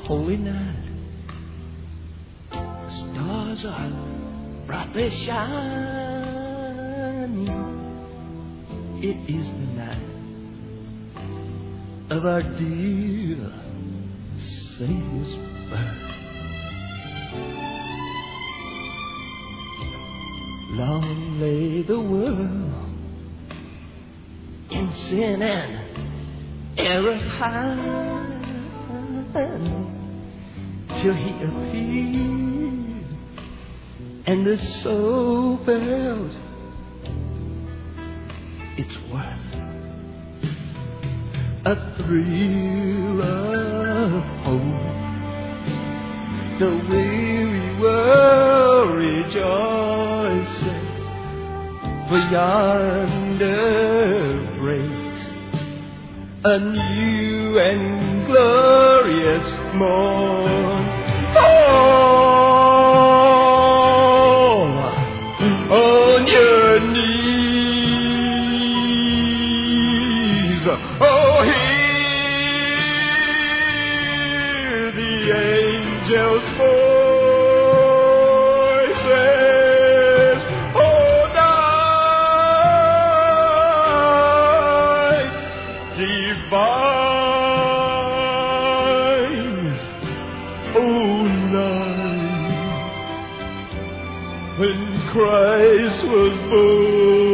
holy night. The stars are brightly shining. It is the night of our dear Savior's birth. Long lay the world in sin and error hide, till He appeared and the soul felt its worth. A thrill of hope, the weary world rejoicing, for yonder breaks a new and glorious morn. Fall on your knees, oh, hear the angels' voices, oh, night divine, oh, night when Christ was born.